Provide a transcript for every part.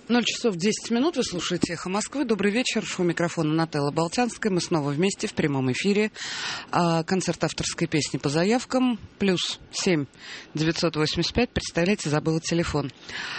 0:10. Вы слушаете «Эхо Москвы». Добрый вечер. У микрофона Нателла Болтянская. Мы снова вместе в прямом эфире. Концерт авторской песни по заявкам. +7 985. Представляете, забыла телефон.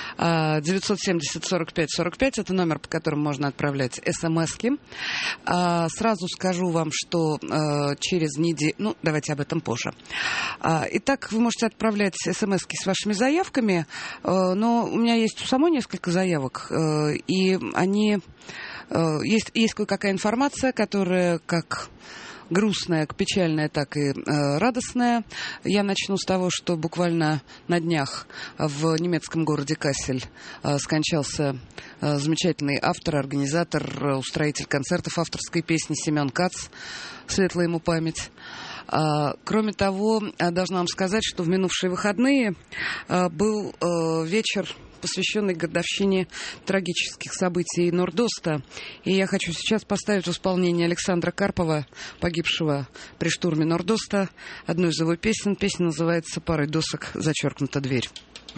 970-45-45. Это номер, по которому можно отправлять смски. Сразу скажу вам, что через неделю... давайте об этом позже. Итак, вы можете отправлять смски с вашими заявками, но у меня есть у самой несколько заявок. И они... Есть кое-какая информация, которая как грустная, печальная, так и радостная. Я начну с того, что буквально на днях в немецком городе Кассель скончался замечательный автор, организатор, устроитель концертов авторской песни Семен Кац. Светлая ему память. Кроме того, должна вам сказать, что в минувшие выходные был вечер, посвященный годовщине трагических событий Нордоста. И я хочу сейчас поставить в исполнение Александра Карпова, погибшего при штурме Нордоста, одну из его песен. Песня называется «Парой досок зачеркнута дверь».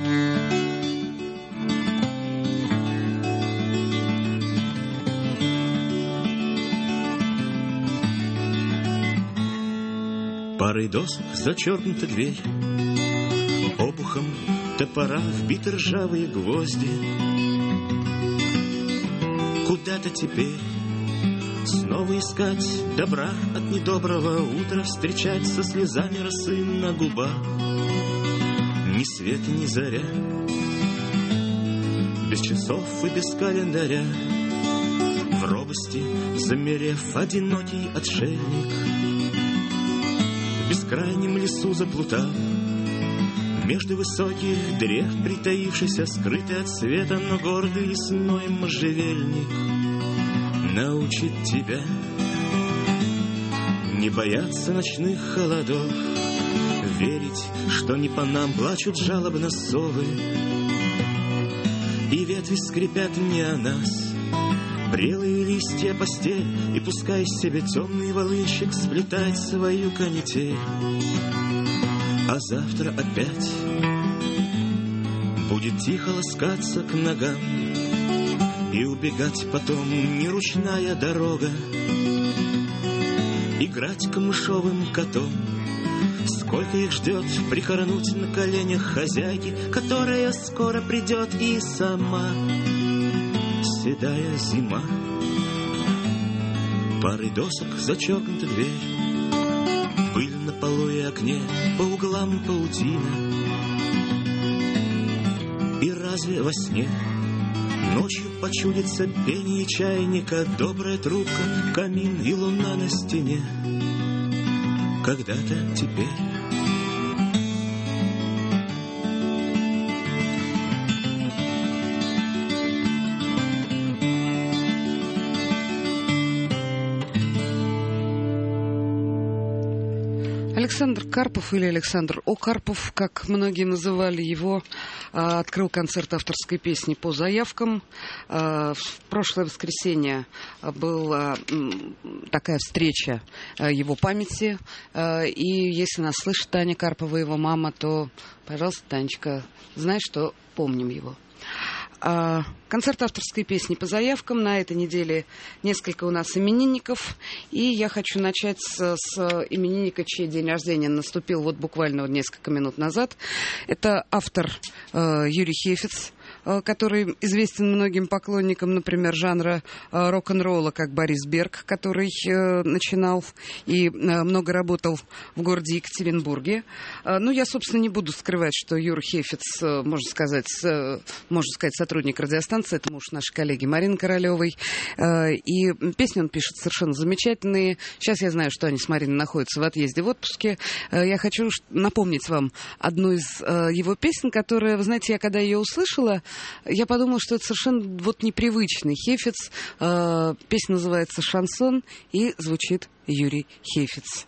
Парой досок зачеркнута дверь, обухом топора вбиты ржавые гвозди. Куда-то теперь снова искать добра от недоброго утра, встречать со слезами росы на губах. Ни света, ни заря, без часов и без календаря, в робости замерев одинокий отшельник, в бескрайнем лесу заплутав, между высоких древ притаившийся, скрытый от света, но гордый лесной можжевельник научит тебя не бояться ночных холодов, верить, что не по нам плачут жалобно совы, и ветви скрипят не о нас, прелые листья постель, и пускай себе темный волынщик сплетает свою канитель. А завтра опять будет тихо ласкаться к ногам и убегать потом не ручная дорога, играть камышовым котом. Сколько их ждет прихоронуть на коленях хозяйки, которая скоро придет и сама. Седая зима, парой досок зачеркнута дверь, пыль на полу и окне, по углам паутина. И разве во сне ночью почудится пение чайника, добрая трубка, камин и луна на стене? Когда-то теперь Александр Карпов или Александр О. Карпов, как многие называли его, открыл концерт авторской песни по заявкам. В прошлое воскресенье была такая встреча его памяти. И если нас слышит Таня Карпова, его мама, то, пожалуйста, Танечка, знай, что помним его. Концерт авторской песни по заявкам. На этой неделе несколько у нас именинников. И я хочу начать с именинника, чей день рождения наступил вот буквально несколько минут назад. Это автор Юрий Хефец, который известен многим поклонникам, например, жанра рок-н-ролла, как Борис Берг, который начинал и много работал в городе Екатеринбурге. Ну, я, собственно, не буду скрывать, что Юра Хефец, можно сказать, сотрудник радиостанции, это муж нашей коллеги Марины Королевой. И песни он пишет совершенно замечательные. Сейчас я знаю, что они с Мариной находятся в отъезде в отпуске. Я хочу напомнить вам одну из его песен, которая, вы знаете, я когда ее услышала, я подумала, что это совершенно вот непривычный Хефец. Песня называется «Шансон» и звучит Юрий Хефец.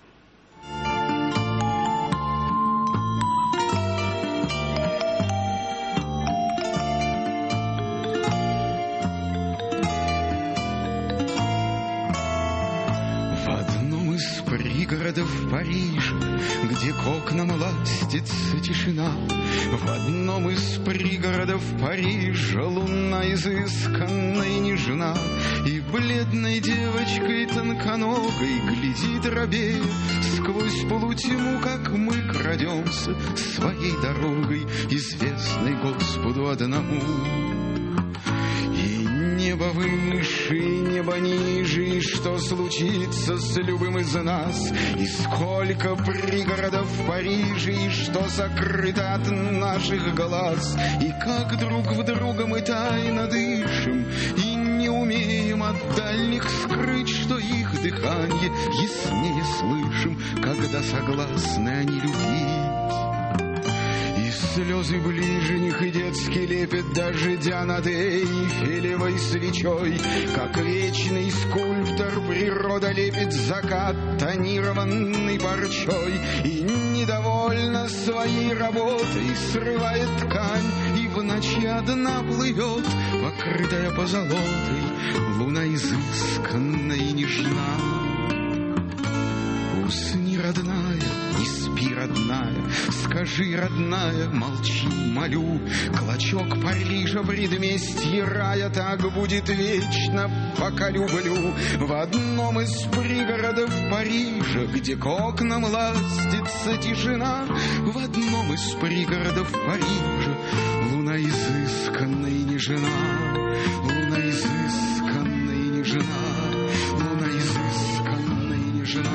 В одном из пригородов Парижа, где к окнам ластится тишина. В одном из пригородов Парижа луна изысканна и нежна, и бледной девочкой тонконогой глядит рабея сквозь полутьму, как мы крадемся своей дорогой, известной Господу одному. И небо выше, и небо ниже, и что случится с любым из нас, и сколько пригородов в Париже, и что сокрыто от наших глаз, и как друг в друга мы тайно дышим, и не умеем от дальних скрыть, что их дыхание яснее слышим, когда согласны они любить. Слезы ближних и детский лепет дождя над Эйфелевой свечой, как вечный скульптор природа лепит закат тонированный парчой, и недовольна своей работой срывает ткань, и в ночи одна плывет, покрытая позолотой, луна изысканна и нежна. Усни, родная, не спи, родная, скажи, родная, молчи, молю. Клочок Парижа, предместье рая, так будет вечно, пока люблю. В одном из пригородов Парижа, где к окнам ластится тишина, в одном из пригородов Парижа луна изысканна и нежна, луна изысканна и нежна, луна изысканна и нежна.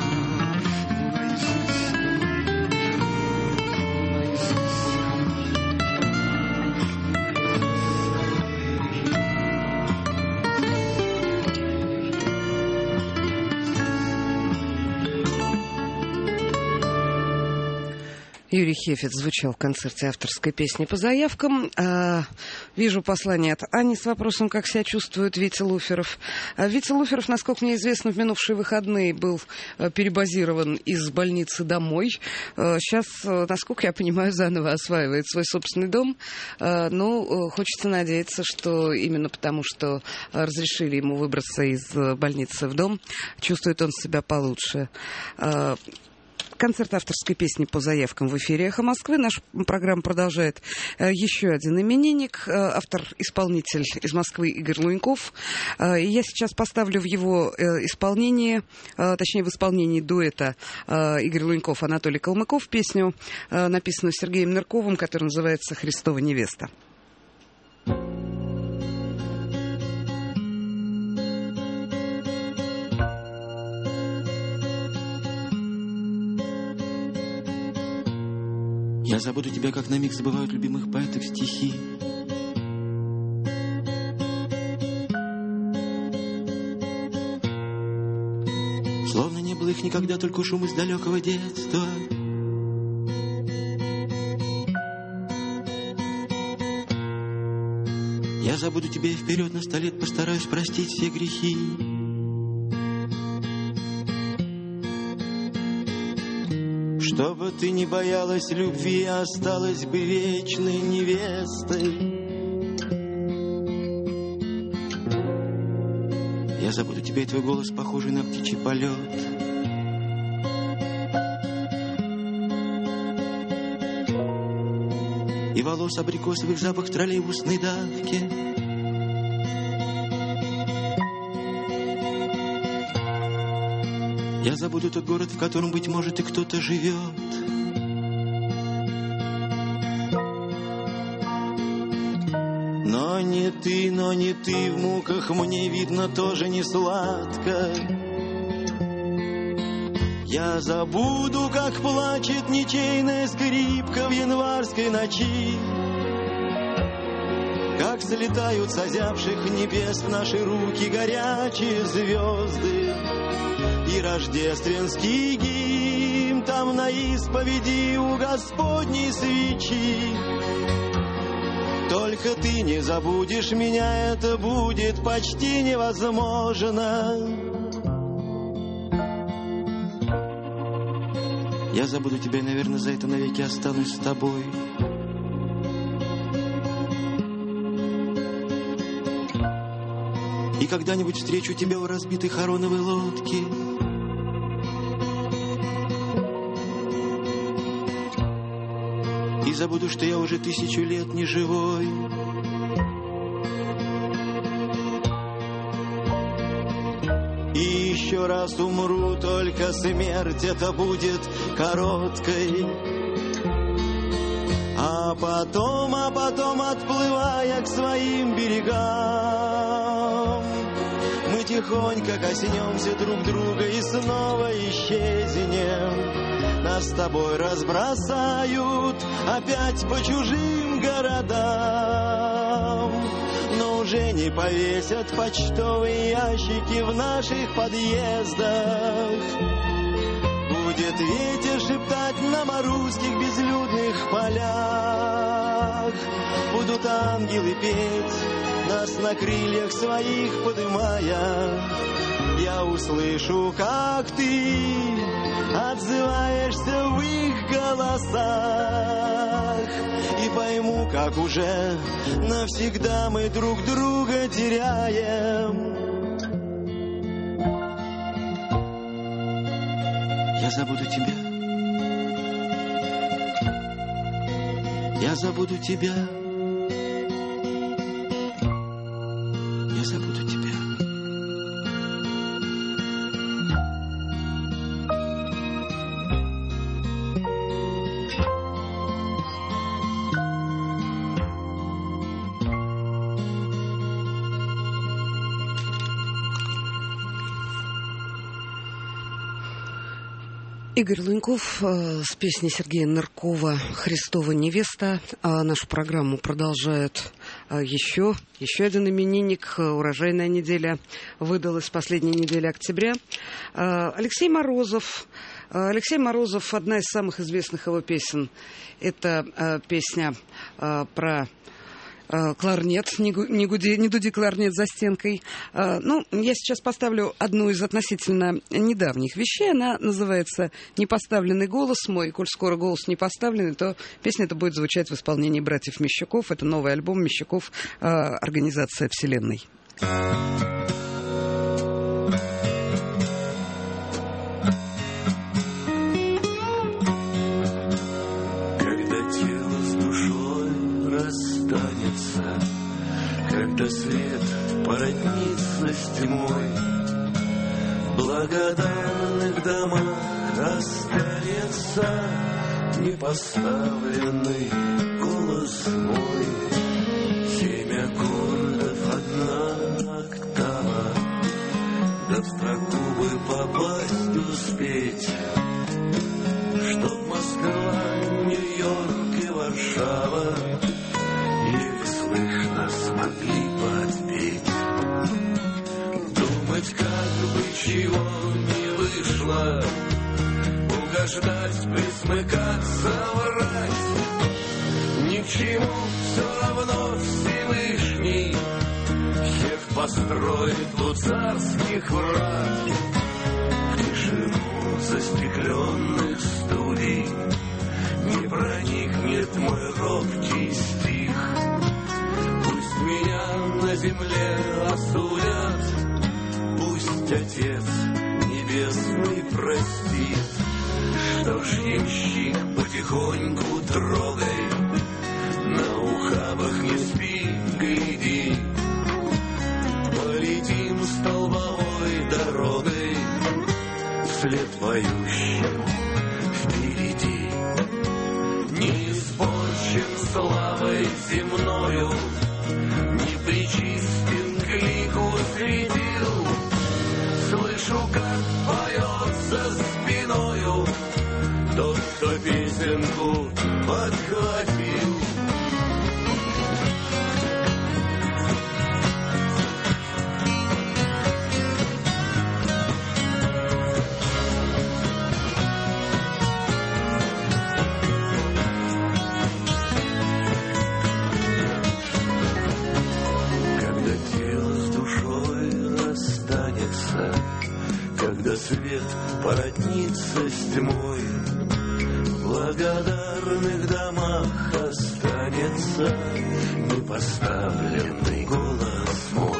Юрий Хефец звучал в концерте авторской песни по заявкам. Вижу послание от Ани с вопросом, как себя чувствует Витя Луферов. Витя Луферов, насколько мне известно, в минувшие выходные был перебазирован из больницы домой. Сейчас, насколько я понимаю, заново осваивает свой собственный дом. Но хочется надеяться, что именно потому, что разрешили ему выбраться из больницы в дом, чувствует он себя получше. Концерт авторской песни по заявкам в эфире «Эхо Москвы». Наша программа продолжает еще один именинник, автор-исполнитель из Москвы Игорь Луньков. И я сейчас поставлю в его исполнении, точнее в исполнении дуэта Игорь Луньков, Анатолий Калмыков, песню, написанную Сергеем Нырковым, которая называется «Христова невеста». Я забуду тебя, как на миг забывают любимых поэтов стихи. Словно не было их никогда, только шум из далекого детства. Я забуду тебя и вперед на 100 лет постараюсь простить все грехи. Чтобы ты не боялась любви, осталась бы вечной невестой. Я забуду тебя и твой голос, похожий на птичий полет. И волос абрикосовых запах троллейбусной давки. Я забуду тот город, в котором, быть может, и кто-то живет. Но не ты, в муках мне видно тоже не сладко. Я забуду, как плачет ничейная скрипка в январской ночи, как слетают с озябших небес в наши руки горячие звезды. И рождественский гимн там на исповеди у Господней свечи. Только ты не забудешь меня, это будет почти невозможно. Я забуду тебя и, наверное, за это навеки останусь с тобой. И когда-нибудь встречу тебя у разбитой хороновой лодки. забуду, что я уже 1000 лет не живой. И еще раз умру, только смерть это будет короткой. А потом, отплывая к своим берегам, мы тихонько коснемся друг друга и снова исчезнем. Нас с тобой разбросают опять по чужим городам, но уже не повесят почтовые ящики в наших подъездах. Будет ветер шептать нам о русских безлюдных полях. Будут ангелы петь, нас на крыльях своих подымая. Я услышу, как ты отзываешься в их голосах, и пойму, как уже навсегда мы друг друга теряем. Я забуду тебя. Я забуду тебя. Я забуду тебя. Игорь Луньков с песней Сергея Ныркова «Христова невеста». Нашу программу продолжает еще один именинник. Урожайная неделя выдалась последней недели октября. Алексей Морозов. Алексей Морозов, одна из самых известных его песен. Это песня про кларнет, не дуди кларнет за стенкой. Ну, я сейчас поставлю одну из относительно недавних вещей. Она называется «Непоставленный голос мой». Коль скоро голос не поставленный, то песня эта будет звучать в исполнении братьев Мещуков. Это новый альбом Мещуков «Организация Вселенной». Когда свет породнится с тьмой, в благодарных домах останется непоставленный голос мой. 7 аккордов, 1 октава, да в строку бы попасть успеть, чтоб Москва, Нью-Йорк и Варшава слышно смогли подпеть. Думать, как бы чего не вышло, угождать, присмыкаться, врать, ни к чему, все равно Всевышний всех построит у царских врат. В тишину застекленных студий не проникнет мой робкий стих. Меня на земле осудят, пусть Отец Небесный простит. Что ж, ямщик, потихоньку трогай, на ухабах не спи, гляди. Полетим столбовой дорогой, вслед поющим впереди. Не испорчен славой земною, не причистен к лику светил. Слышу, как поет за спиною тот, кто песенку подхватил. Свет породнится с тьмой, в благодарных домах останется непоставленный голос мой,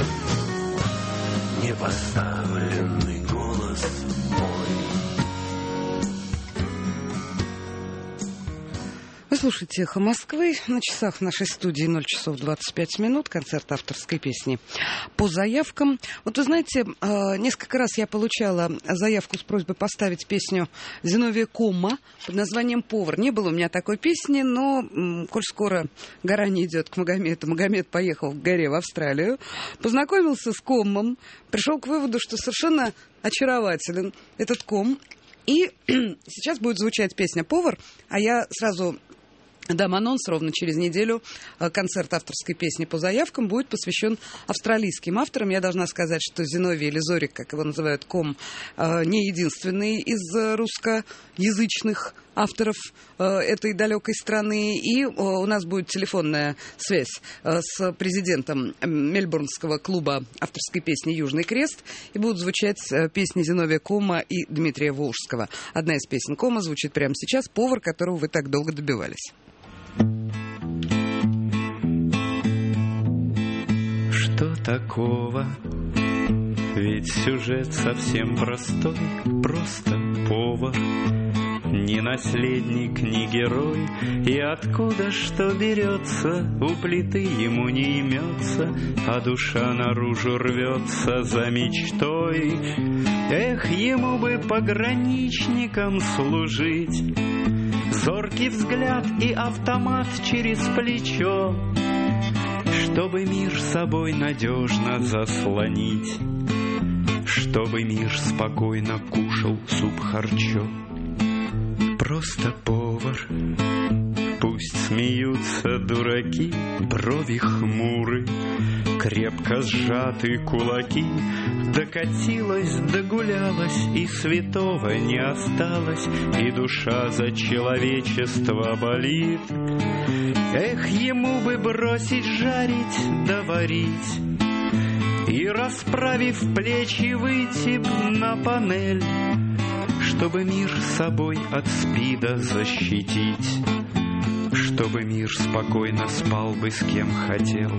непоставленный голос мой. Вы слушаете «Эхо Москвы». На часах в нашей студии 0 часов 25 минут. Концерт авторской песни по заявкам. Вот вы знаете, несколько раз я получала заявку с просьбой поставить песню Зиновия Комма под названием «Повар». Не было у меня такой песни, но коль скоро гора не идет к Магомету, Магомед поехал к горе в Австралию, познакомился с Коммом, пришел к выводу, что совершенно очарователен этот Ком. И сейчас будет звучать песня «Повар», а я сразу дам анонс: ровно через неделю концерт авторской песни по заявкам будет посвящен австралийским авторам. Я должна сказать, что Зиновий или Зорик, как его называют, Ком, не единственный из русскоязычных авторов этой далекой страны. И у нас будет телефонная связь с президентом мельбурнского клуба авторской песни «Южный крест». И будут звучать песни Зиновия Комма и Дмитрия Волжского. Одна из песен Комма звучит прямо сейчас: «Повар, которого вы так долго добивались». Что такого? Ведь сюжет совсем простой, просто повар. Ни наследник, ни герой, и откуда что берется, у плиты ему не имется, а душа наружу рвется за мечтой. Эх, ему бы пограничником служить, зоркий взгляд и автомат через плечо, чтобы мир собой надежно заслонить, чтобы мир спокойно кушал суп харчо. Просто повар, пусть смеются дураки, брови хмуры, крепко сжаты кулаки. Докатилась, догулялась, и святого не осталось, и душа за человечество болит. Эх, ему бы бросить жарить да варить, и, расправив плечи, выйти на панель, чтобы мир собой от СПИДа защитить, чтобы мир спокойно спал бы с кем хотел.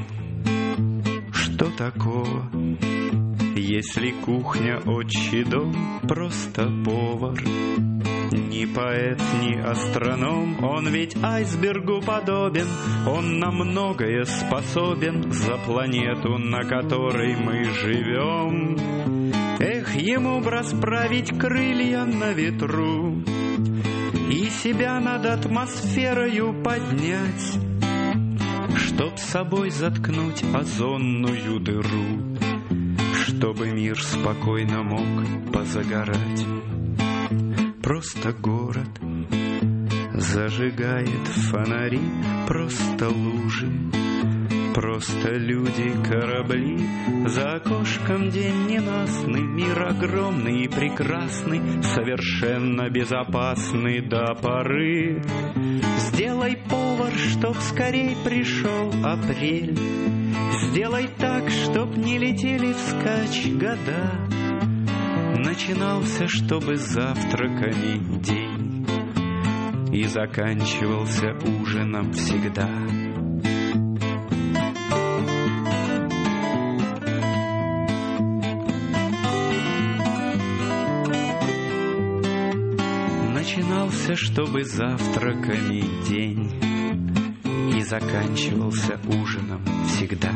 Что такого, если кухня отчий дом, просто повар? Ни поэт, ни астроном, он ведь айсбергу подобен, он на многое способен за планету, на которой мы живем. Эх, ему б расправить крылья на ветру и себя над атмосферою поднять, чтоб собой заткнуть озонную дыру, чтобы мир спокойно мог позагорать. Просто город зажигает фонари, просто лужи, просто люди, корабли. За окошком день ненастный, мир огромный и прекрасный, совершенно безопасный до поры. Сделай, повар, чтоб скорей пришел апрель, сделай так, чтоб не летели вскачь года, начинался, чтобы завтраками день и заканчивался ужином всегда. Начинался, чтобы завтраками день и заканчивался ужином всегда.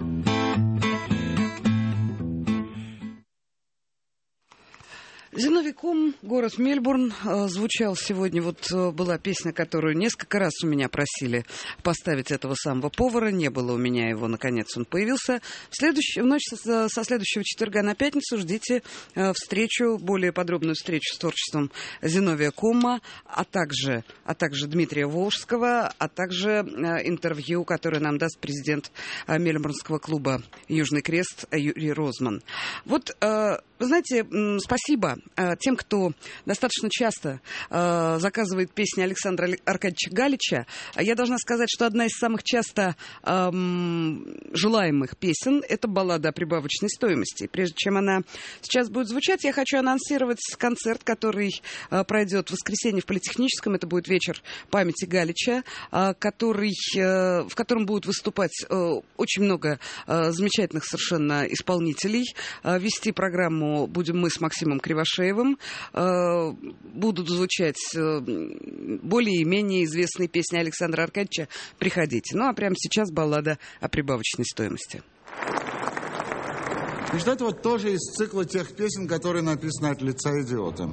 Зиновий Ком, город Мельбурн, звучал сегодня. Вот была песня, которую несколько раз у меня просили поставить, этого самого повара. Не было у меня его, наконец он появился. В ночь со следующего четверга на пятницу ждите встречу, более подробную встречу с творчеством Зиновия Комма, а также Дмитрия Волжского, а также интервью, которое нам даст президент мельбурнского клуба «Южный крест» Юрий Розман. Вот, вы знаете, спасибо тем, кто достаточно часто заказывает песни Александра Аркадьевича Галича. Я должна сказать, что одна из самых часто желаемых песен — это баллада о прибавочной стоимости. Прежде чем она сейчас будет звучать, я хочу анонсировать концерт, который пройдет в воскресенье в Политехническом. Это будет вечер памяти Галича, в котором будут выступать очень много замечательных совершенно исполнителей. Вести программу поэтому будем мы с Максимом Кривошеевым. Будут звучать более и менее известные песни Александра Аркадьевича. Приходите. Ну, а прямо сейчас баллада о прибавочной стоимости. Значит, это вот тоже из цикла тех песен, которые написаны от лица идиота.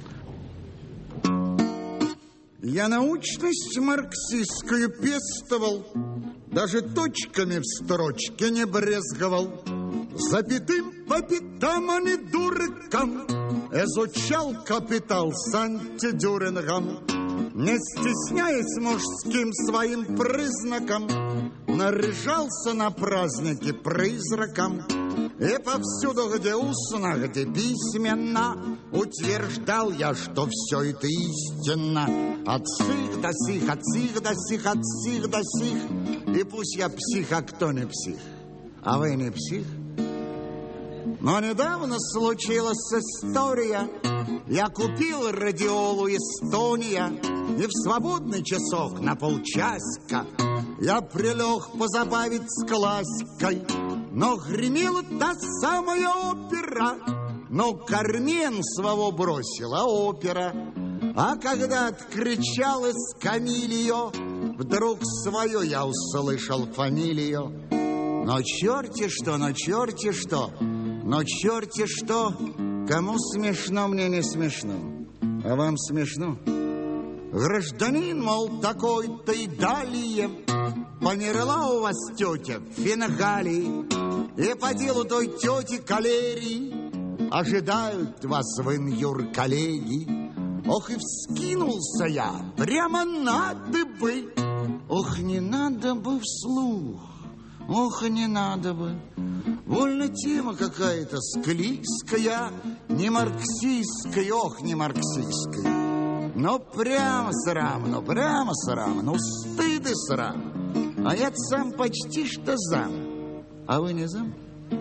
Я научность марксистскую пестовал, даже точками в строчке не брезговал. Запятым по пятам, а не дуракам, изучал капитал с антидюрингом. Не стесняясь мужским своим признаком, наряжался на праздники призраком. И повсюду, где устно, где письменно, утверждал я, что все это истинно. От сих до сих, от сих до сих, от сих до сих. И пусть я псих, а кто не псих? А вы не псих? Но недавно случилась история. Я купил радиолу «Эстония», и в свободный часок на полчасика я прилег позабавить с классикой. Но гремела та самая опера, но Кармен своего бросила опера. А когда откричалась Камилио, вдруг свое я услышал фамилию. Но черти что, но черти что, но черти что, кому смешно, мне не смешно. А вам смешно? Гражданин, мол, такой-то и далее померла у вас тетя в Фингалии, и по делу той тети калерии ожидают вас в инюр-коллеги. Ох, и вскинулся я прямо на дыбы. Ох, не надо бы вслух, ох, не надо бы. Вольно тема какая-то склизкая, не марксистская, ох, не марксистская. Но прямо срам, ну прямо срам, ну стыд и срам. А я сам почти что зам. А вы не зам?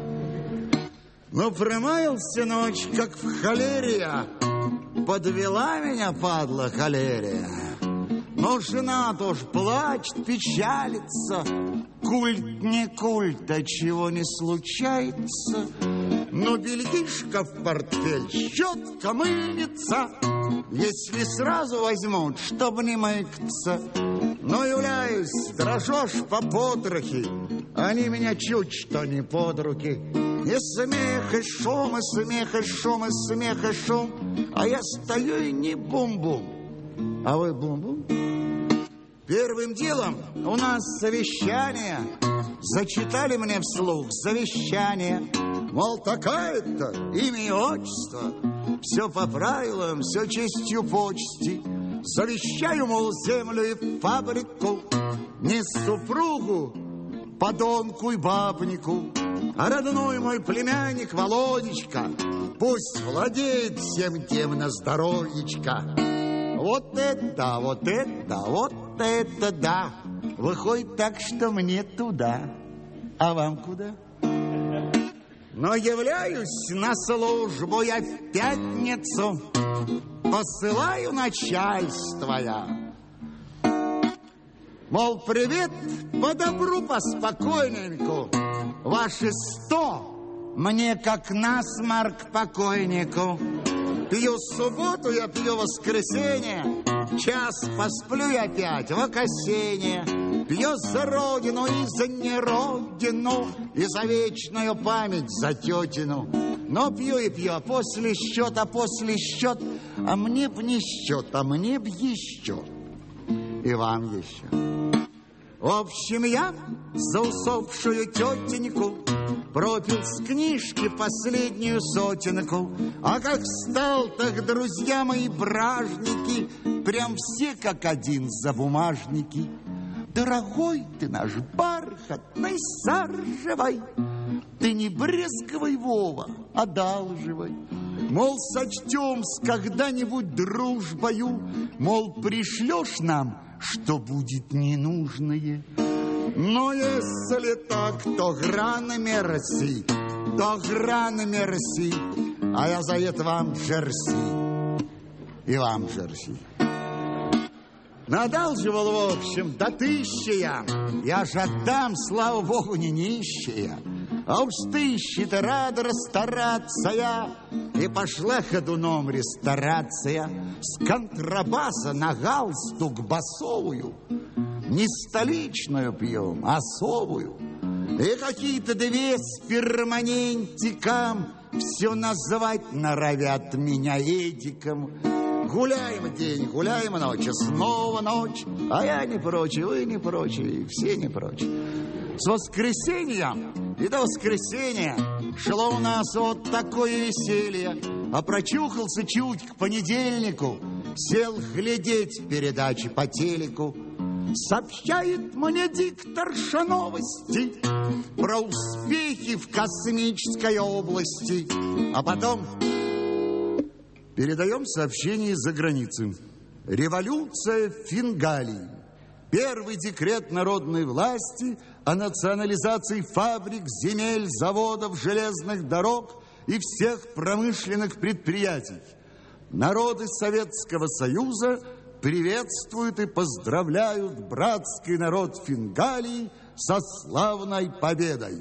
Ну, промаялся ночь, как в холере. Подвела меня, падла, холерия. Но жена тоже плачет, печалится. Культ не культ, а чего не случается. Но бельишко в портфель щетко мылится, если сразу возьмут, чтобы не мыкаться. Но являюсь, дрожешь по потрохи, они меня чуть что не под руки. И смех, и шум, и смех, и шум, и смех, и шум. А я стою и не бум-бум. А вы бум-бум? Первым делом у нас совещание. Зачитали мне вслух завещание. Мол, такая-то имя и отчество, все по правилам, все честью почти. Завещаю, мол, землю и фабрику, не супругу, подонку и бабнику, а родной мой племянник Володечка пусть владеет всем тем на здоровьечко. Вот это, вот это, вот это да. Выходит так, что мне туда. А вам куда? Но являюсь на службу я в пятницу, посылаю начальство я. Мол, привет, по добру, по спокойненьку. Ваши 100 мне как насморк покойнику. Пью субботу, я пью воскресенье, час посплю я опять в окосенье. Пью за родину и за неродину, и за вечную память за тетину. Но пью и пью, а после счет, а мне б не счет, а мне б еще. И вам еще. В общем, я за усопшую тетеньку пропил с книжки последнюю сотенку. А как стал, так, друзья мои бражники, прям все как один за бумажники. Дорогой ты наш бархатный саржевой, ты не брезговай, Вова, одалживай. Мол, сочтем-с когда-нибудь дружбою, мол, пришлешь нам, что будет ненужное. Но если так, то грана мерси, то грана мерси, а я за это вам джерси, и вам джерси. Надалживал, в общем, до 1000 я же отдам, слава богу, не нищая. А уж тыщет рада расстараться я, и пошла ходуном ресторация с контрабаса на галстук басовую. Не столичную пьем, а особую. И какие-то две с перманентиком все назвать норовят меня Эдиком. Гуляем день, гуляем ночь, снова ночь. А я не прочь, вы не прочь, и все не прочь. С воскресенья и до воскресенья шло у нас вот такое веселье. А прочухался чуть к понедельнику, сел глядеть передачи по телеку. Сообщает мне дикторша новости про успехи в космической области. А потом передаем сообщение из-за границы. Революция в Фингалии. Первый декрет народной власти о национализации фабрик, земель, заводов, железных дорог и всех промышленных предприятий. Народы Советского Союза приветствуют и поздравляют братский народ Фингалии со славной победой.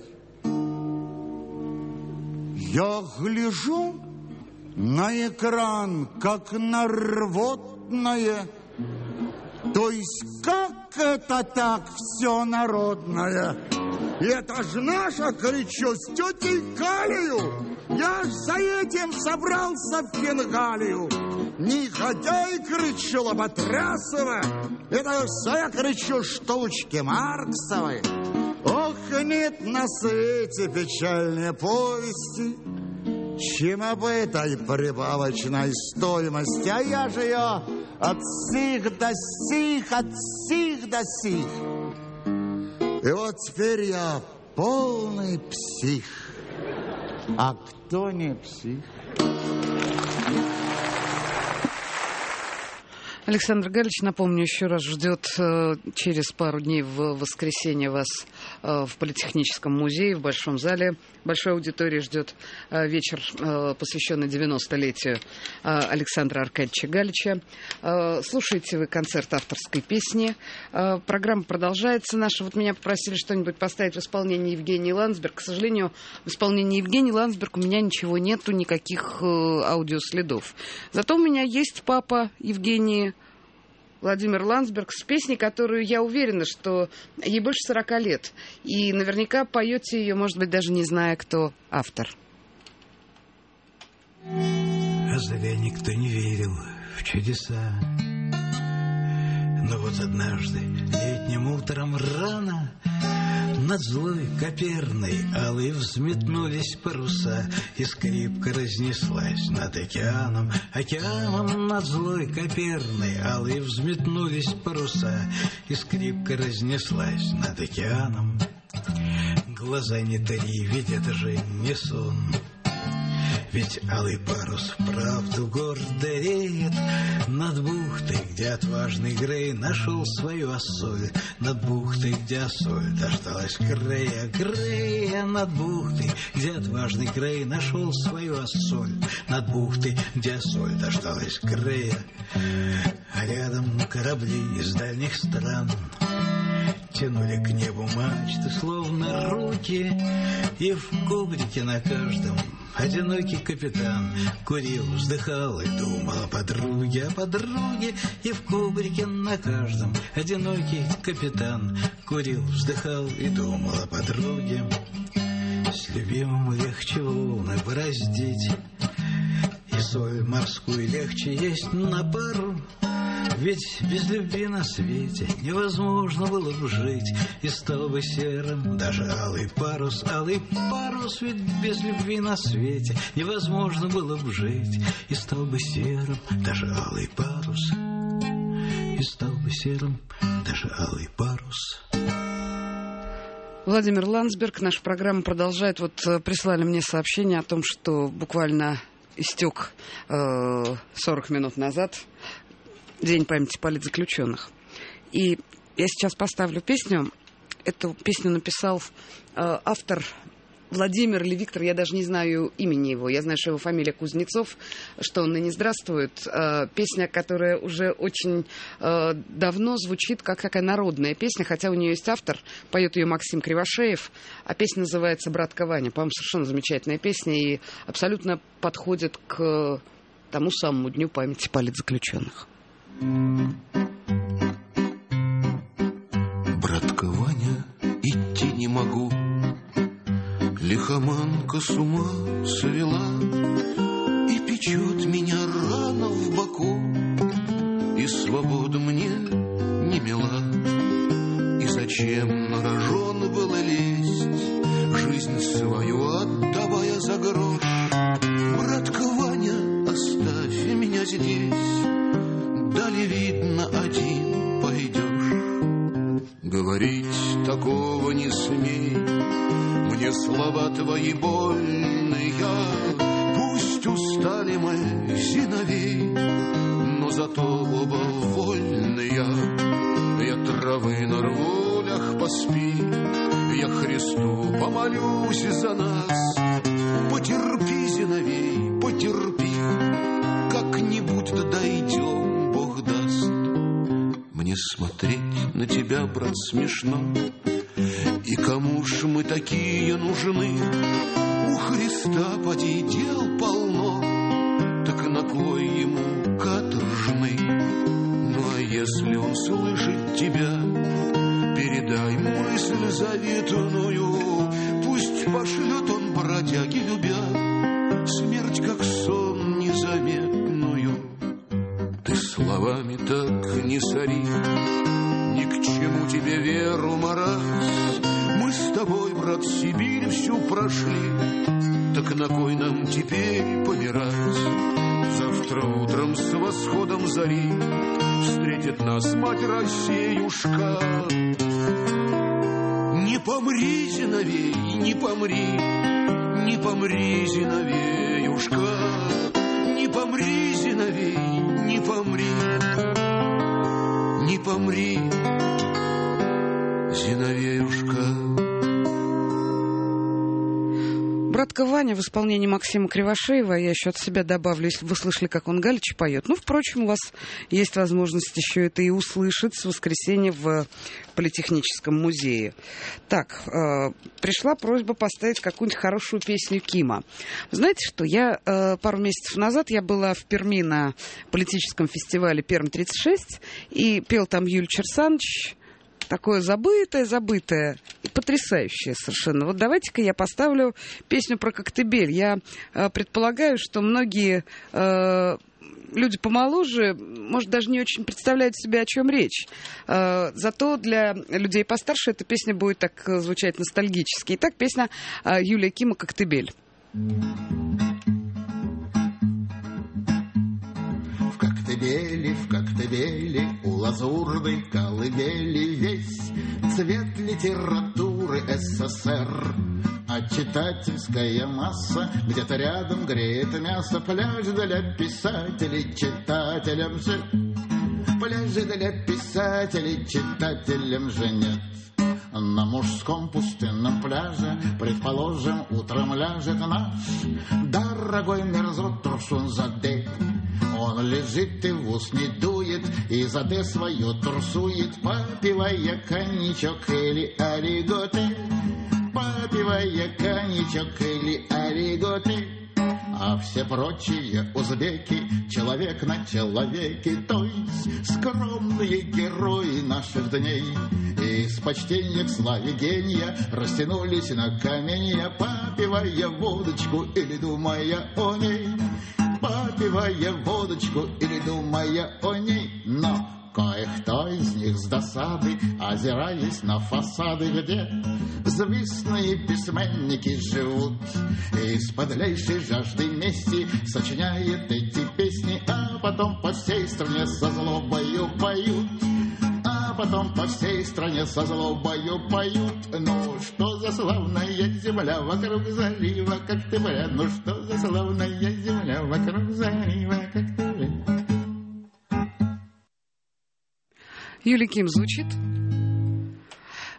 Я гляжу на экран, как на рвотное. То есть как это так все народное? И это ж наша, кричу, с тетей Галею. Я ж за этим собрался в Фингалию. Негодяй, кричу, Лоботрясова. Это все, я кричу, штучки Марксовой. Ох, нет на свете печальнее повести, чем об этой прибавочной стоимости. А я же ее от сих до сих, от сих до сих. И вот теперь я полный псих. А кто не псих? Александр Галич, напомню, еще раз ждет через пару дней в воскресенье вас в Политехническом музее, в Большом зале. Большой аудитории ждет вечер, посвященный 90-летию Александра Аркадьевича Галича. Слушайте вы концерт авторской песни. Программа продолжается наша. Вот меня попросили что-нибудь поставить в исполнении Евгении Ландсберг. К сожалению, в исполнении Евгении Ландсберг у меня ничего нету, никаких аудиоследов. Зато у меня есть папа Евгении Владимир Ландсберг с песней, которую, я уверена, что ей больше 40 лет. И наверняка поете ее, может быть, даже не зная, кто автор. А зря никто не верил в чудеса. Но вот однажды, летним утром рано, над злой Коперной алой взметнулись паруса, и скрипка разнеслась над океаном. Океаном над злой Коперной алой взметнулись паруса, и скрипка разнеслась над океаном. Глаза не тори, ведь это же не сон. Ведь алый парус вправду гордо реет над бухтой, где отважный Грей нашел свою осоль. Над бухтой, где осоль дождалась Грея, Грея. Над бухтой, где отважный Грей нашел свою осоль. Над бухтой, где осоль дождалась Грея. А рядом корабли из дальних стран тянули к небу мачты, словно руки, и в кубрике на каждом одинокий капитан курил, вздыхал и думал о подруге, и в кубрике на каждом одинокий капитан курил, вздыхал и думал о подруге. С любимым легче волны бороздить, и соль морскую легче есть на пару. Ведь без любви на свете невозможно было бы жить, и стал бы серым даже алый парус, ведь без любви на свете невозможно было бы жить, и стал бы серым даже алый парус, и стал бы серым даже алый парус. Владимир Ландсберг, наша программа продолжает. Вот прислали мне сообщение о том, что буквально истек 40 минут назад День памяти политзаключенных. И я сейчас поставлю песню. Эту песню написал автор Владимир или Виктор, я даже не знаю имени его. Я знаю, что его фамилия Кузнецов, что он ныне здравствует. Песня, которая уже очень давно звучит как такая народная песня, хотя у нее есть автор, поет ее Максим Кривошеев, а песня называется «Братка Ваня». По-моему, совершенно замечательная песня и абсолютно подходит к тому самому дню памяти политзаключенных. Братка Ваня, идти не могу, лихоманка с ума свела и печет меня рана в боку, и свобода мне не мила. И зачем на рожон было лезть, жизнь свою отдавая за грош? Братка Ваня, оставь меня здесь, дали видно один пойдешь. Говорить такого не смей, мне слова твои больные, пусть устали мы, Зиновей, но зато оба вольные. Я травы на рволях поспи, я Христу помолюсь за нас. Потерпи, Зиновей, потерпи, как-нибудь да дойдем, Бог даст. Мне смотреть на тебя, брат, смешно, и кому ж мы такие нужны? У Христа поди дел полно, так на кой ему каторжный? Ну а если он слышит тебя, передай мысль заветную, пусть пошлет он бродяги любя смерть как сон незаметную. Ты словами так не сори, ни к чему тебе веру марать. Мы с тобой, брат, Сибирь всю прошли, так на кой нам теперь помирать? Завтра утром с восходом зари встретит нас мать Россиюшка. Не помри, Зиновей, не помри, не помри, Зиновеюшка, не помри, Зиновей, не помри, не помри, Зиновеюшка. «Братка Ваня» в исполнении Максима Кривошеева. Я еще от себя добавлю, если вы слышали, как он Галича поет. Ну, впрочем, у вас есть возможность еще это и услышать с воскресенья в Политехническом музее. Так, пришла просьба поставить какую-нибудь хорошую песню Кима. Знаете что, я пару месяцев назад я была в Перми на политическом фестивале «Перм-36», и пел там Юлий Черсанович. Такое забытое и потрясающее совершенно. Вот давайте-ка я поставлю песню про Коктебель. Я предполагаю, что многие люди помоложе, может, даже не очень представляют себе, о чем речь. Зато для людей постарше эта песня будет так звучать ностальгически. Итак, песня Юлия Кима «Коктебель». В Коктебеле, у лазурной колыбели весь цвет литературы СССР. А читательская масса где-то рядом греет мясо. Пляж для писателей, читателям же. Пляжи для писателей, читателям же нет. На мужском пустынном пляже, предположим, утром ляжет наш дорогой мерзот Турсунзаде. Он лежит и в ус не дует, и заде свою трусует, попивая коньячок или ориготы, попивая коньячок или ориготы. А все прочие узбеки, человек на человеке, то есть скромные герои наших дней, из почтения к славе гения растянулись на каменья, попивая водочку или думая о ней, попивая водочку или думая о ней. Но кое-кто из них с досады, озираясь на фасады, где завистные письменники живут, и с подлейшей жаждой мести сочиняет эти песни, а потом по всей стране со злобою поют, а потом по всей стране со злобою поют. Ну что за славная земля вокруг залива Коктебеля, ну что за славная земля вокруг залива Коктебеля. Юлий Ким звучит.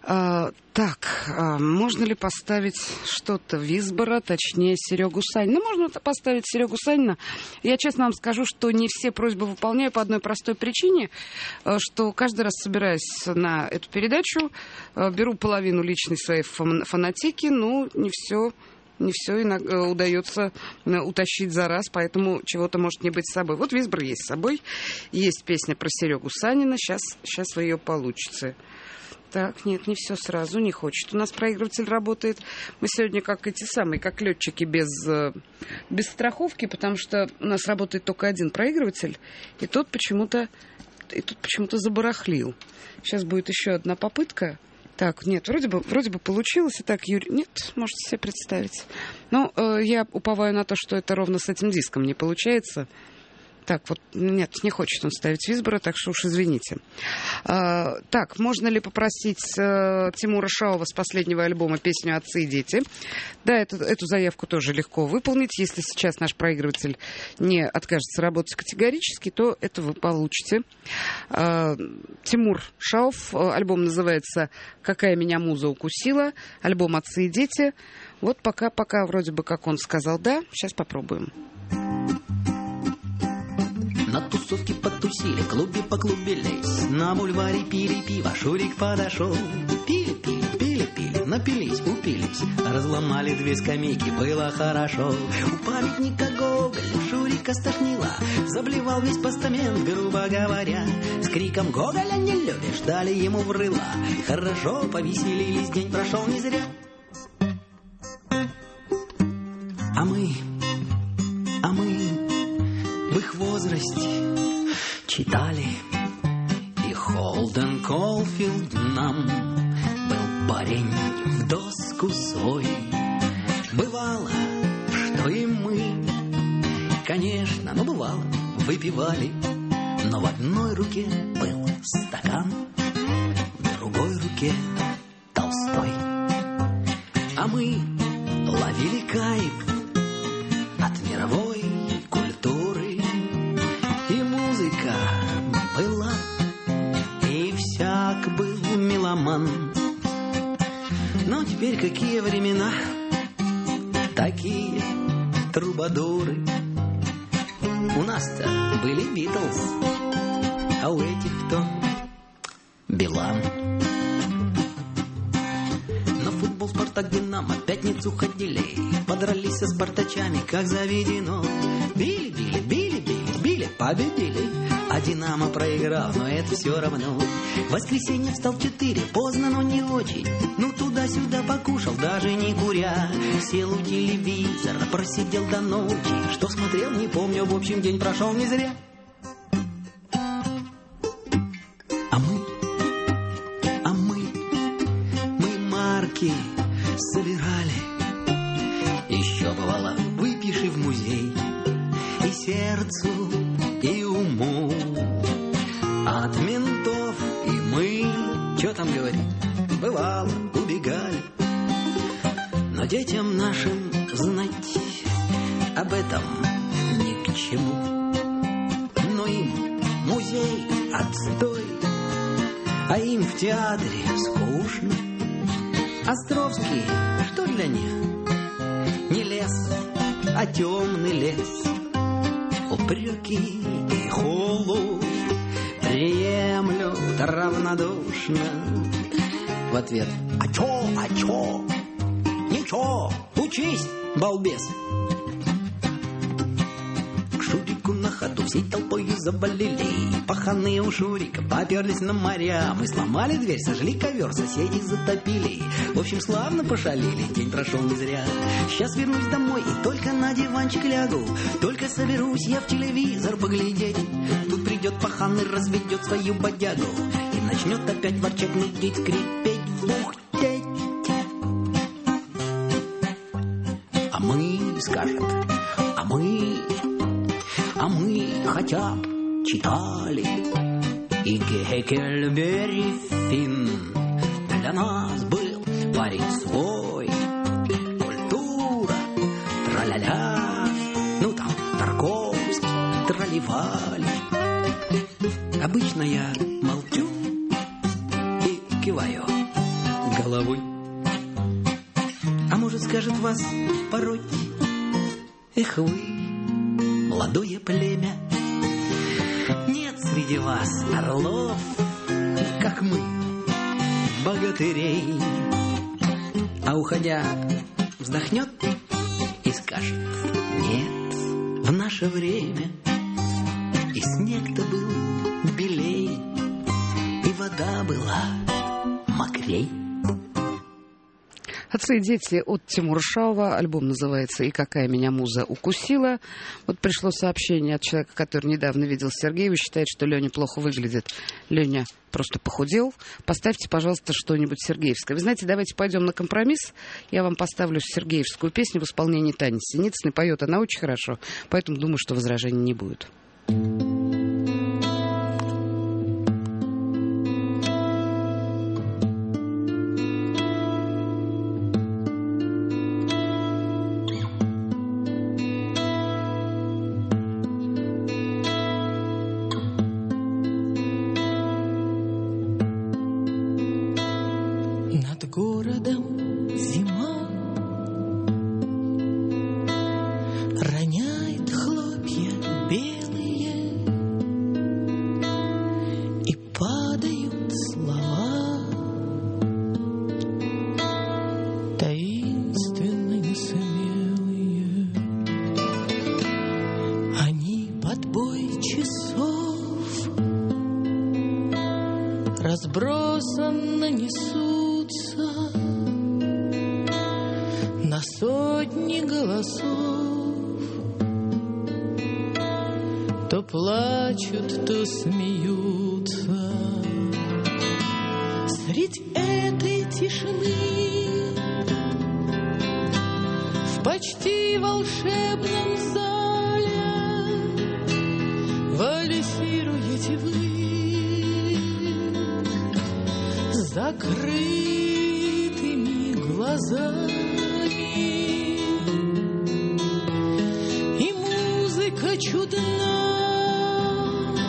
Можно ли поставить что-то Визбора, точнее Серегу Санина? Можно поставить Серегу Санина. Я честно вам скажу, что не все просьбы выполняю по одной простой причине, что каждый раз, собираясь на эту передачу, беру половину личной своей фанатики, но не все удается утащить за раз, поэтому чего-то может не быть с собой. Вот Визбор есть с собой, есть песня про Серегу Санина, сейчас вы ее получите. Так, нет, не все сразу, не хочет. У нас проигрыватель работает. Мы сегодня как летчики без страховки, потому что у нас работает только один проигрыватель, и тут почему-то забарахлил. Сейчас будет еще одна попытка. Так, нет, вроде бы получилось. Итак, Юрий, нет, можете себе представить. Но я уповаю на то, что это ровно с этим диском не получается. Так, вот, нет, не хочет он ставить Визбора, так что уж извините. Так, можно ли попросить Тимура Шаова с последнего альбома песню «Отцы и дети»? Да, эту заявку тоже легко выполнить. Если сейчас наш проигрыватель не откажется работать категорически, то это вы получите. Тимур Шаов, альбом называется «Какая меня муза укусила», альбом «Отцы и дети». Вот пока вроде бы как он сказал «да», сейчас попробуем. На тусовке потусили, клубе поклубились, на бульваре пили пиво, Шурик подошел. Пили, напились, упились, разломали 2 скамейки, было хорошо. У памятника Гоголя Шурика стошнило, заблевал весь постамент, грубо говоря. С криком «Гоголя не любишь!» дали ему в рыло. Хорошо повеселились, день прошел не зря. А мы в их возрасте читали, и Холден Колфилд нам был парень в доску свой. Бывало, что и мы, конечно, бывало, выпивали, но в одной руке был стакан, в другой руке Толстой. А мы ловили кайф от мировой культуры, и музыка была, и всяк был меломан. Но теперь какие времена, такие трубадуры. У нас-то были Битлз, а у этих кто? Билан. На футбол Спартак Динамо в пятницу ходили, подрались со спартачами, как заведено. Били, победили, а Динамо проиграл, но это все равно. В воскресенье встал в 4, поздно, но не очень. Ну туда-сюда покушал, даже не куря. Сел у телевизора, просидел до ночи. Что смотрел, не помню, в общем, день прошел не зря. А мы марки собирали. Еще бывало, выпьешь и в музей, и сердцу, и уму. От ментов и мы, что там говорить, бывало, убегали. Но детям нашим знать об этом ни к чему. Но им музей отстой, а им в театре скучно. Островский, что для них? Не лес, а темный лес. Упреки и холод приемлют равнодушно. В ответ: а чё? Ничего, учись, балбес. К Шурику на ходу всей толпой завалили. Паханы у Шурика поперлись на моря. Мы сломали дверь, сожгли ковер, соседей затопили. В общем, славно пошалили, день прошел не зря. Сейчас вернусь домой и только на диванчик лягу. Только соберусь я в телевизор поглядеть. Тут придет паханы, разведет свою бодягу и начнет опять ворчать, нудить, скрипеть, флухтеть. А мы, скажет, а мы хотя бы читали. И Геккельбери Финн для нас был парень свой. Культура, тра-ля-ля, ну там Тарковский, тролливали. Обычно я молчу и киваю. головой. А может, скажет вас пороть? Эх вы, молодое племя, нет среди вас орлов, как мы, богатырей. А уходя, вздохнет и скажет: нет, в наше время и снег-то был белей, и вода была мокрей. «Отцы и дети» от Тимура Шаова. Альбом называется «И какая меня муза укусила». Вот пришло сообщение от человека, который недавно видел Сергеева, считает, что Леня плохо выглядит. Леня просто похудел. Поставьте, пожалуйста, что-нибудь сергеевское. Вы знаете, давайте пойдем на компромисс. Я вам поставлю сергеевскую песню в исполнении Тани Синицыной. Поет она очень хорошо, поэтому думаю, что возражений не будет. Над городом зима роняет хлопья белые, и падают слова таинственно несмелые. Они под бой часов разбросанно несут на сотни голосов, то плачут, то смеются. Средь этой тишины в почти волшебном зале вальсируете вы закрытыми глазами. И музыка чудна,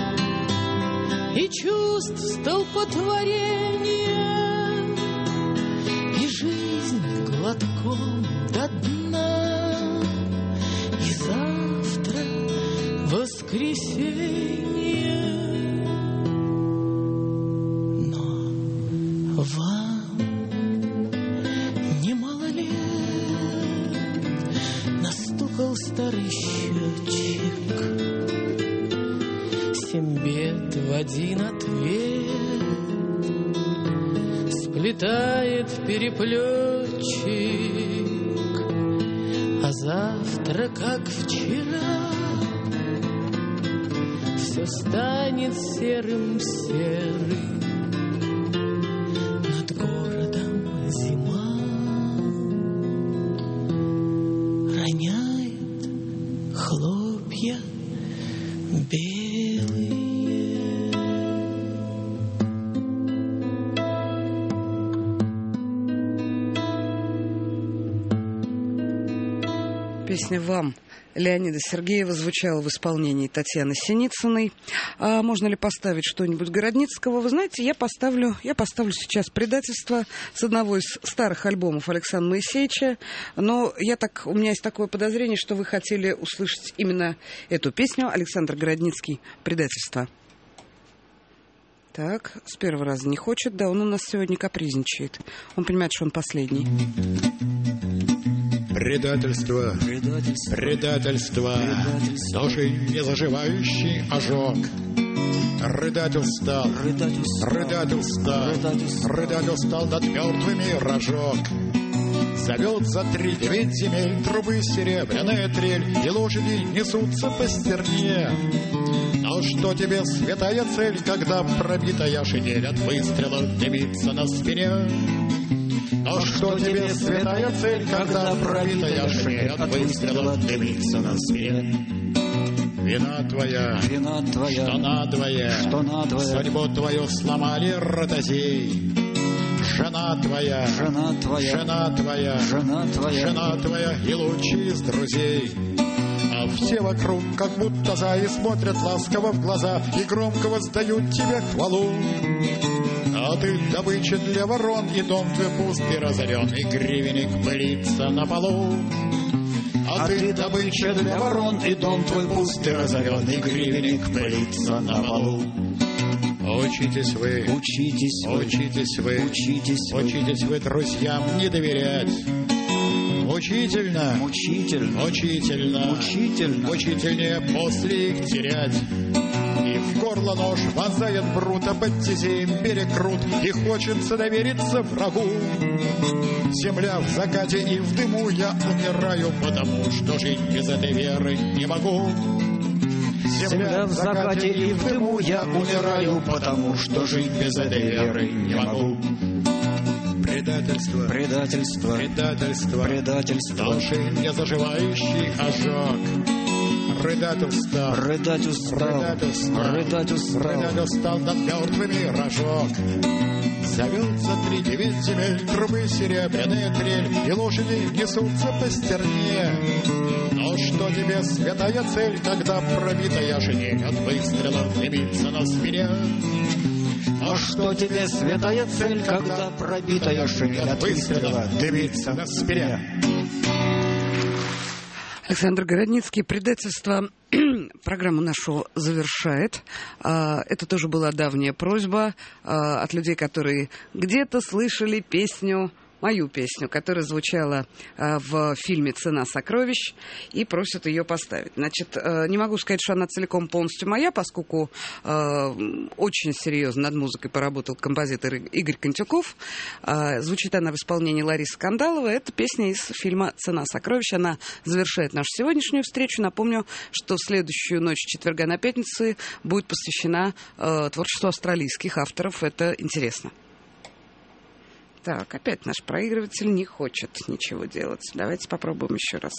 и чувств столпотворение, и жизнь глотком до дна, и завтра воскресенье. Но вам немало лет, настукал старый счетчик, 7 бед в один ответ сплетает переплетчик. А завтра, как вчера, все станет серым-серым. Над городом зима роняет хлопья белые. Песня «Вам» Леонида Сергеева звучала в исполнении Татьяны Синицыной. А можно ли поставить что-нибудь Городницкого? Вы знаете, я поставлю сейчас «Предательство» с одного из старых альбомов Александра Моисеевича. Но у меня есть такое подозрение, что вы хотели услышать именно эту песню. Александр Городницкий «Предательство». Так, с первого раза не хочет. Да, он у нас сегодня капризничает. Он понимает, что он последний. Предательство, предательство, души незаживающий ожог. Рыдатель стал над мертвыми рожок. Зовет за 3-9 земель трубы серебряная трель, и лошади несутся по стерне. Но что тебе святая цель, когда пробитая шинель от выстрела дымится на спине? Но что тебе святая цель, когда пробитая шинель от выстрела дымится на спине? Вина твоя, что надвое, судьбу твою сломали ротозей. Жена твоя и лучший из друзей А все вокруг, как будто заи, смотрят ласково в глаза и громко воздают тебе хвалу. А ты добыча для ворон, и дом твой пуст и разорен, и гривенник пылится на полу. А ты добыча для ворон, и дом твой пуст и разорен, и гривенник пылится на полу. Учитесь вы, учитесь вы друзьям не доверять. Мучительно, мучительнее после их терять. И в горло нож вонзает брута, под тизеем перекрут, и хочется довериться врагу. Земля в закате и в дыму, я умираю, потому что жить без этой веры не могу. Земля в закате и в дыму, я умираю, потому что жить без этой веры не могу. Предательство, предательство, предательство, предательство, души незаживающий ожог. Предательство, предательство, предательство, предательство, предательство над мертвыми рожок. Зовет за 3-9 земель трубы серебряная трель, и лошади несутся по стерне. Но что тебе святая цель, когда пробитая шинель от выстрела дымится на спине? Но что тебе святая цель, когда пробитая шинель от выстрела дымится на спине? Александр Городницкий, «Предательство», программу нашу завершает. Это тоже была давняя просьба от людей, которые где-то слышали песню, мою песню, которая звучала в фильме «Цена сокровищ», и просят ее поставить. Значит, не могу сказать, что она целиком полностью моя, поскольку очень серьезно над музыкой поработал композитор Игорь Контюков. Звучит она в исполнении Ларисы Кандаловой. Это песня из фильма «Цена сокровищ». Она завершает нашу сегодняшнюю встречу. Напомню, что в следующую ночь четверга на пятницу будет посвящена творчеству австралийских авторов. Это интересно. Так, опять наш проигрыватель не хочет ничего делать. Давайте попробуем еще раз.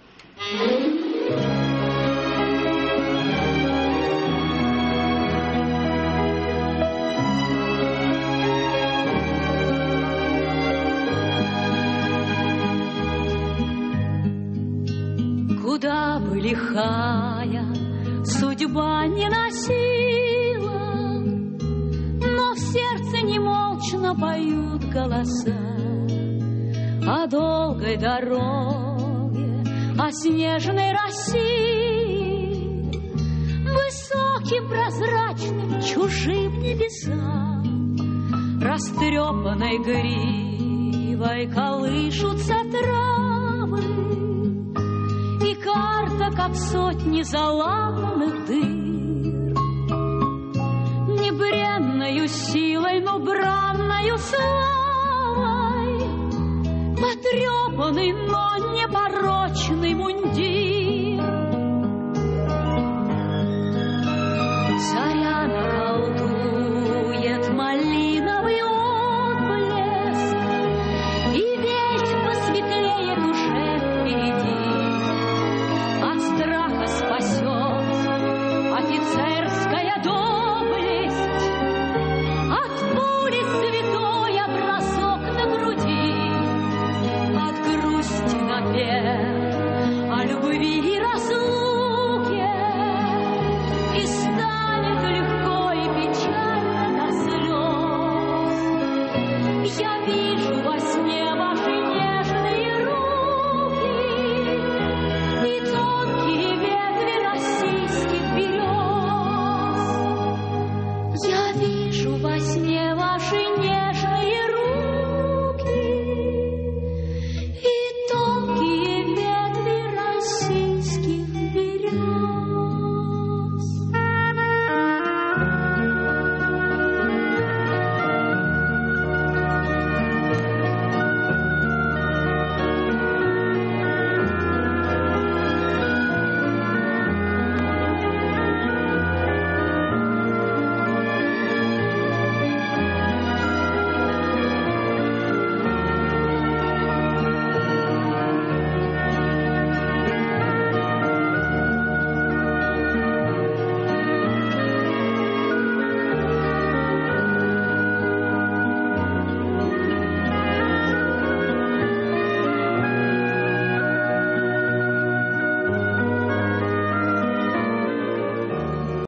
Куда бы лихая судьба не носила, но в сердце немолчно поют голоса о долгой дороге, о снежной России, высоким прозрачным чужим небесам, растрепанной гривой колышутся травы, и карта, как сотни заламанных дыр, небренною силой, но бранною славой, потрепанный, но непорочный мундир. Заря наколдует малиновый отблеск, и весь посветлеет уже впереди. От страха спасет офицерская доблесть, от пули святой образок на груди, от грусти напев о любви и разлуке.